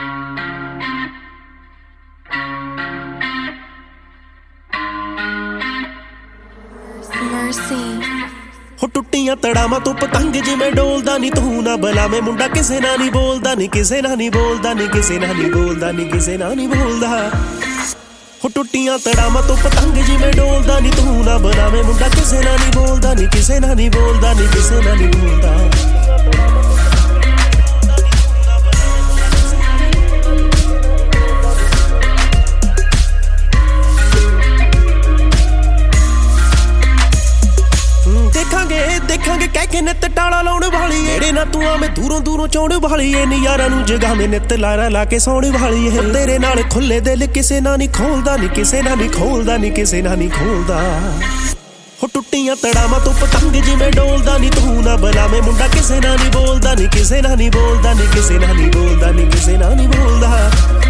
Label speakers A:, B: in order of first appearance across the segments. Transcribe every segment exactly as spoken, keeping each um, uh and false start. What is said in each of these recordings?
A: ਹੋ ਟੁੱਟੀਆਂ ਤੜਾਵਾਂ ਤੋਂ ਪਤੰਗ ਜਿਵੇਂ ਡੋਲਦਾ ਨੀ ਤੂੰ ਨਾ ਬਲਾਵੇਂ ਮੁੰਡਾ ਕਿਸੇ ਨਾਲ ਨੀ ਬੋਲਦਾ ਨੀ ਕਿਸੇ ਨਾਲ ਨੀ ਬੋਲਦਾ ਨੀ ਕਿਸੇ ਨਾਲ ਨੀ ਬੋਲਦਾ ਨੀ ਕਿਸੇ ਨਾਲ ਨੀ ਬੋਲਦਾ ਹੋ ਟੁੱਟੀਆਂ ਤੜਾਵਾਂ ਤੋਂ ਪਤੰਗ ਜਿਵੇਂ ਡੋਲਦਾ ਨੀ ਤੂੰ ਨਾ ਬਲਾਵੇਂ ਮੁੰਡਾ ਕਿਸੇ ਨਾਲ ਨੀ ਬੋਲਦਾ ਨੀ ਕਿਸੇ ਨਾਲ ਨੀ ਬੋਲਦਾ ਨੀ ਕਿਸੇ ਨਾਲ ਨੀ ਬੋਲਦਾ ਦੇਖਾਂਗੇ ਕਹਿ ਕੇ ਨਿੱਤ ਟਾਲਾ ਲਾਉਣ ਵਾਲੀ ਏੜੇ ਨਾ ਤੂੰ ਆਵੇਂ ਦੂਰੋਂ ਦੂਰੋਂ ਚਾਉਣ ਵਾਲੀ ਏ ਨਜ਼ਾਰਾਂ ਨੂੰ ਜਗਾਵੇਂ ਨਿੱਤ ਲਾਰਾ ਲਾ ਕੇ ਸੌਣ ਵਾਲੀ ਏ ਤੇਰੇ ਨਾਲ ਖੁੱਲੇ ਦਿਲ ਕਿਸੇ ਨਾਲ ਨੀ ਖੋਲਦਾ ਨੀ ਕਿਸੇ ਨਾਲ ਨੀ ਖੋਲਦਾ ਨੀ ਕਿਸੇ ਨਾਲ ਨੀ ਖੋਲਦਾ ਹੋ ਟੁੱਟੀਆਂ ਤੜਾਵਾਂ ਤੋਂ ਪਤੰਗ ਜਿਵੇਂ ਡੋਲਦਾ ਨੀ ਤੂੰ ਨਾ ਬਲਾਵੇਂ ਮੁੰਡਾ ਕਿਸੇ ਨਾਲ ਨੀ ਬੋਲਦਾ ਨੀ ਕਿਸੇ ਨਾਲ ਨੀ ਬੋਲਦਾ ਨੀ ਕਿਸੇ ਨਾਲ ਨੀ ਬੋਲਦਾ ਨੀ ਕਿਸੇ ਨਾਲ ਨੀ ਬੋਲਦਾ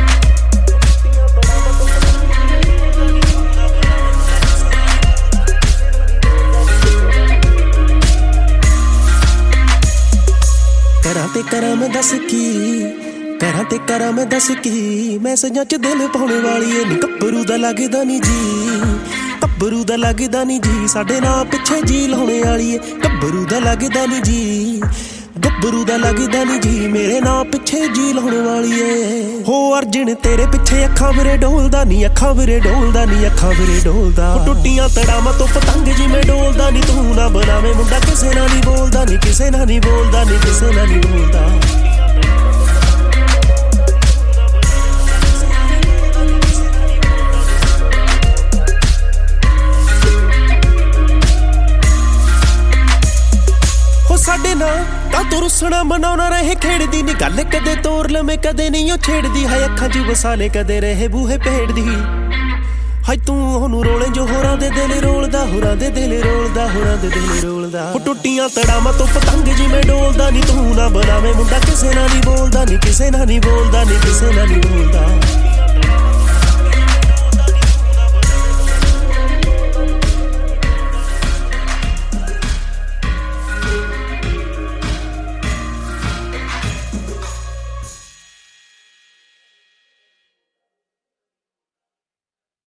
A: ਕਰਾਂ ਤੇ ਕਰਾਂ ਮੈਂ ਦੱਸ ਕੀ ਕਰਾਂ ਤੇ ਕਰਾਂ ਮੈਂ ਦੱਸ ਕੀ ਮੈਸੇਜਾਂ ਚ ਦਿਲ ਪਾਉਣ ਵਾਲੀ ਏ ਨੀ ਗੱਭਰੂ ਦਾ ਲੱਗਦਾ ਨੀ ਜੀ ਗੱਭਰੂ ਦਾ ਲੱਗਦਾ ਨੀ ਜੀ ਸਾਡੇ ਨਾਂ ਪਿੱਛੇ ਜੀ ਲਾਉਣੇ ਵਾਲੀ ਏ ਗੱਭਰੂ ਦਾ ਲੱਗਦਾ ਨੀ ਜੀ ਗੱਭਰੂ ਦਾ ਲੱਗਦਾ ਨੀ ਜੀ ਮੇਰੇ ਨਾਂ ਪਿੱਛੇ ਜੀ ਲਾਉਣ ਵਾਲੀ ਏ ਹੋ ਅਰਜਨ ਤੇਰੇ ਪਿੱਛੇ ਅੱਖਾਂ ਵੀਰੇ ਡੋਲਦਾ ਨੀ ਅੱਖਾਂ ਵੀਰੇ ਡੋਲਦਾ ਨੀ ਅੱਖਾਂ ਵੀਰੇ ਡੋਲਦਾ ਟੁੱਟੀਆਂ ਤੜਾਵਾਂ ਤੋਂ ਪਤੰਗ ਜਿਵੇਂ ਡੋਲਦਾ ਨੀ ਤੂੰ ਨਾ ਬਲਾਵੇਂ ਮੁੰਡਾ ਕਿਸੇ ਨਾਲ ਨੀ ਬੋਲਦਾ ਨੀ ਕਿਸੇ ਨਾਲ ਨੀ ਬੋਲਦਾ ਨੀ ਕਿਸੇ ਨਾਲ ਨੀ ਬੋਲਦਾ ਸਾਡੇ ਨਾਲ ਤਾਂ ਤੂੰ ਰੁੱਸਣਾ ਮਨਾਉਣਾ ਰਹੇ ਖੇਡਦੀ ਨੀ ਗੱਲ ਕਦੇ ਤੋਰ ਲਵੇਂ ਕਦੇ ਨਹੀਂ ਉਹ ਛੇੜਦੀ ਹੈ ਅੱਖਾਂ ਚ ਵਸਾਲੇ ਕਦੇ ਰਹੇ ਬੂਹੇ ਭੇੜਦੀ ਹਾਏ ਤੂੰ ਉਹਨੂੰ ਰੋਲੇ ਜੋ ਹੋਰਾਂ ਦੇ ਦਿਲ ਰੋਲਦਾ ਹੋਰਾਂ ਦੇ ਦਿਲ ਰੋਲਦਾ ਹੋਰਾਂ ਦੇ ਦਿਲ ਰੋਲਦਾ ਉਹ ਟੁੱਟੀਆਂ ਤੜਾਵਾਂ ਤੋਂ ਪਤੰਗ ਜਿਵੇਂ ਡੋਲਦਾ ਨੀ ਤੂੰ ਨਾ ਬਲਾਵੇਂ ਮੁੰਡਾ ਕਿਸੇ ਨਾਲ ਨੀ ਬੋਲਦਾ ਨੀ ਕਿਸੇ ਨਾਲ ਨੀ ਬੋਲਦਾ ਨੀ ਕਿਸੇ ਨਾਲ ਨੀ